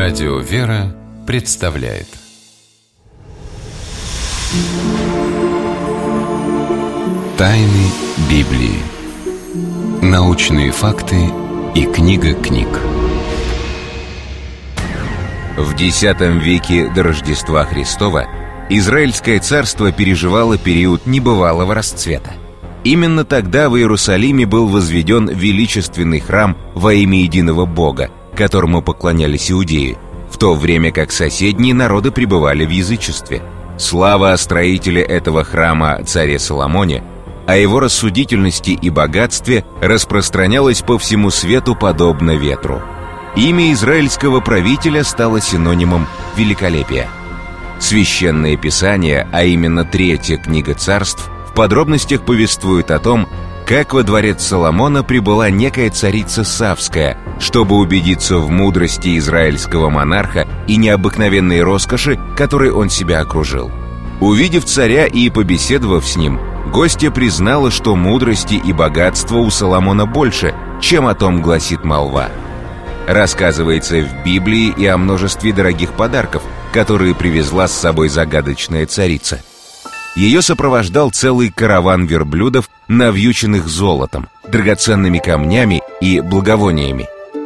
Радио «Вера» представляет Тайны Библии. Научные факты и книга книг. В X веке до Рождества Христова Израильское царство переживало период небывалого расцвета. Именно тогда в Иерусалиме был возведен величественный храм во имя единого Бога, которому поклонялись иудеи, в то время как соседние народы пребывали в язычестве. Слава о строителе этого храма, царе Соломоне, о его рассудительности и богатстве распространялась по всему свету подобно ветру. Имя израильского правителя стало синонимом великолепия. Священное Писание, а именно Третья книга Царств, в подробностях повествует о том, как во дворец Соломона прибыла некая царица Савская, чтобы убедиться в мудрости израильского монарха и необыкновенной роскоши, которой он себя окружил. Увидев царя и побеседовав с ним, гостья признала, что мудрости и богатства у Соломона больше, чем о том гласит молва. Рассказывается в Библии и о множестве дорогих подарков, которые привезла с собой загадочная царица. Ее сопровождал целый караван верблюдов, навьюченных золотом, драгоценными камнями и благовониями.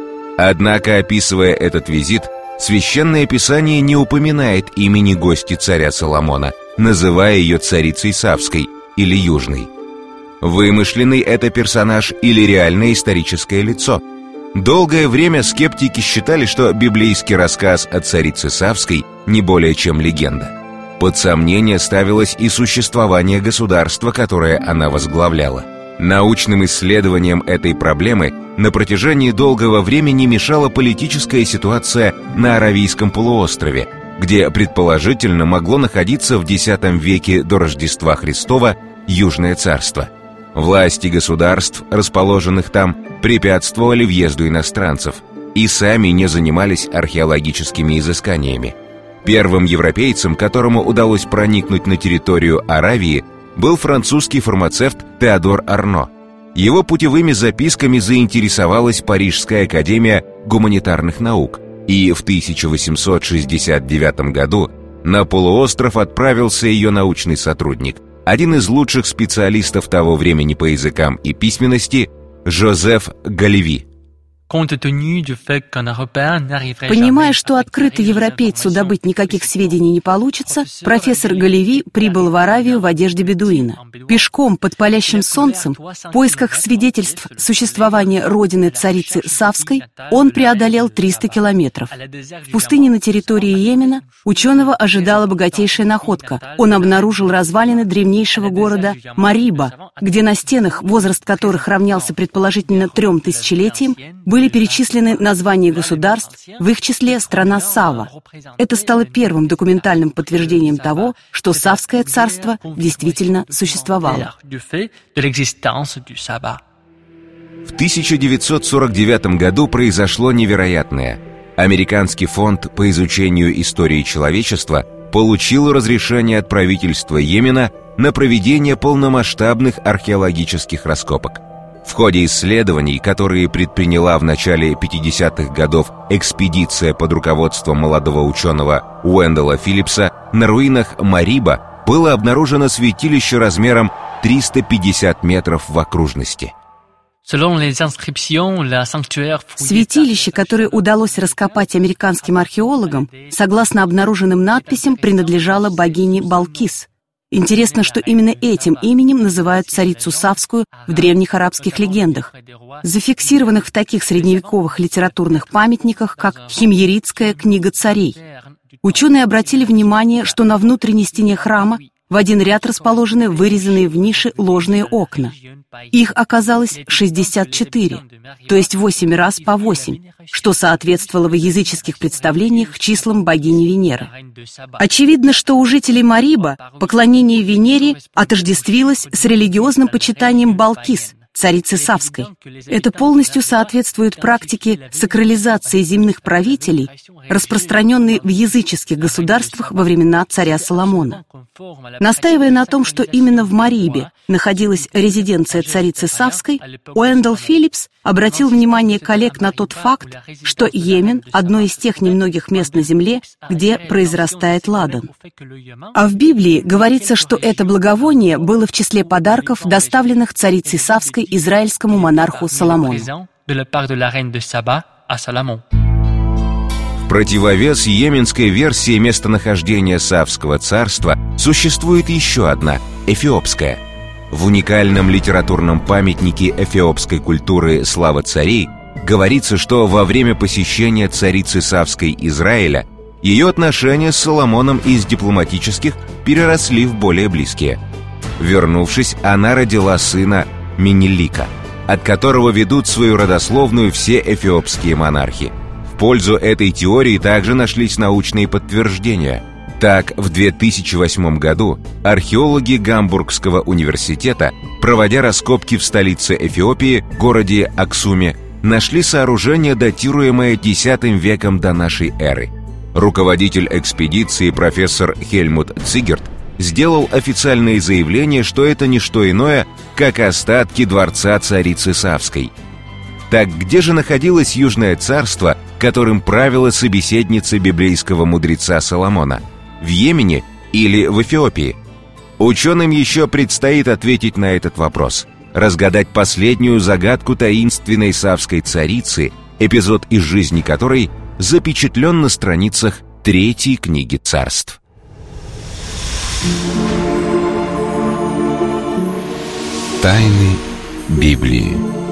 Однако, описывая этот визит, Священное Писание не упоминает имени гости царя Соломона, называя ее царицей Савской или Южной. Вымышленный это персонаж или реальное историческое лицо? Долгое время скептики считали, что библейский рассказ о царице Савской не более чем легенда. Под сомнение ставилось и существование государства, которое она возглавляла. Научным исследованиям этой проблемы на протяжении долгого времени мешала политическая ситуация на Аравийском полуострове, где предположительно могло находиться в X веке до Рождества Христова Южное царство. Власти государств, расположенных там, препятствовали въезду иностранцев и сами не занимались археологическими изысканиями. Первым европейцем, которому удалось проникнуть на территорию Аравии, был французский фармацевт Теодор Арно. Его путевыми записками заинтересовалась Парижская академия гуманитарных наук, и в 1869 году на полуостров отправился ее научный сотрудник, один из лучших специалистов того времени по языкам и письменности Жозеф Галеви. Понимая, что открыто европейцу добыть никаких сведений не получится, профессор Галеви прибыл в Аравию в одежде бедуина. Пешком под палящим солнцем, в поисках свидетельств существования родины царицы Савской, он преодолел 300 километров. В пустыне на территории Йемена ученого ожидала богатейшая находка. Он обнаружил развалины древнейшего города Мариба, где на стенах, возраст которых равнялся предположительно 3 тысячелетиям, были перечислены названия государств, в их числе страна Сава. Это стало первым документальным подтверждением того, что Савское царство действительно существовало. В 1949 году произошло невероятное. Американский фонд по изучению истории человечества получил разрешение от правительства Йемена на проведение полномасштабных археологических раскопок. В ходе исследований, которые предприняла в начале 50-х годов экспедиция под руководством молодого ученого Уэндела Филлипса, на руинах Мариба было обнаружено святилище размером 350 метров в окружности. Святилище, которое удалось раскопать американским археологам, согласно обнаруженным надписям, принадлежало богине Балкис. Интересно, что именно этим именем называют царицу Савскую в древних арабских легендах, зафиксированных в таких средневековых литературных памятниках, как Химьеритская книга царей. Ученые обратили внимание, что на внутренней стене храма в один ряд расположены вырезанные в нише ложные окна. Их оказалось 64, то есть 8 раз по 8, что соответствовало в языческих представлениях числам богини Венеры. Очевидно, что у жителей Мариба поклонение Венере отождествилось с религиозным почитанием Балкис, царицы Савской. Это полностью соответствует практике сакрализации земных правителей, распространенной в языческих государствах во времена царя Соломона. Настаивая на том, что именно в Марибе находилась резиденция царицы Савской, Уэндell Филлипс обратил внимание коллег на тот факт, что Йемен – одно из тех немногих мест на земле, где произрастает ладан. А в Библии говорится, что это благовоние было в числе подарков, доставленных царицей Савской израильскому монарху Соломону. В противовес йеменской версии местонахождения Савского царства существует еще одна – эфиопская. В уникальном литературном памятнике эфиопской культуры «Слава царей» говорится, что во время посещения царицы Савской Израиля ее отношения с Соломоном из дипломатических переросли в более близкие. Вернувшись, она родила сына Менелика, от которого ведут свою родословную все эфиопские монархи. В пользу этой теории также нашлись научные подтверждения. Так, в 2008 году археологи Гамбургского университета, проводя раскопки в столице Эфиопии, городе Аксуме, нашли сооружение, датируемое X веком до нашей эры. Руководитель экспедиции профессор Хельмут Цигерт сделал официальное заявление, что это не что иное, как остатки дворца царицы Савской. Так где же находилось Южное царство, которым правила собеседница библейского мудреца Соломона? В Йемене или в Эфиопии? Ученым еще предстоит ответить на этот вопрос, разгадать последнюю загадку таинственной Савской царицы, эпизод из жизни которой запечатлен на страницах 3-й книги Царств. Тайны Библии.